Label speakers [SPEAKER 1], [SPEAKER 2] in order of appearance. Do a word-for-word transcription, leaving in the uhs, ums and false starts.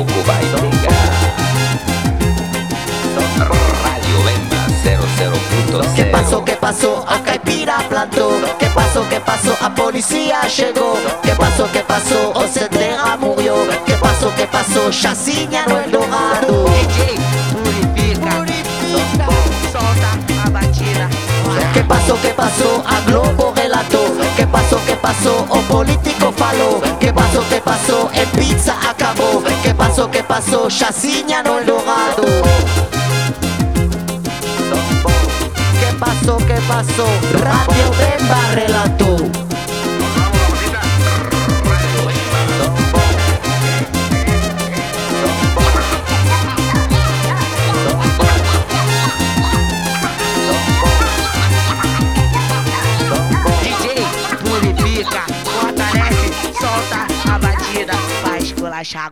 [SPEAKER 1] fogo vai pegar. Radio Bemba zero zero ponto zero.
[SPEAKER 2] Que passou, que passou, a caipira plantou. Que passou, que passou, a polícia chegou. Que passou, que passou, o Centeira morreu. Que passou, que passou, chacinha no Eldorado.
[SPEAKER 3] D J, purifica, purifica, solta a batida.
[SPEAKER 2] Que passou, que passou, a Globo relatou. Que passou, que passou, o político falou. Que passou, que passou, em pizza acabou. Que passou, que passou, chacinha no Eldorado. Que passou, que passou, Radio Bemba relatou.
[SPEAKER 3] D J, purifica, fortalece, solta a batida. Vai esculachar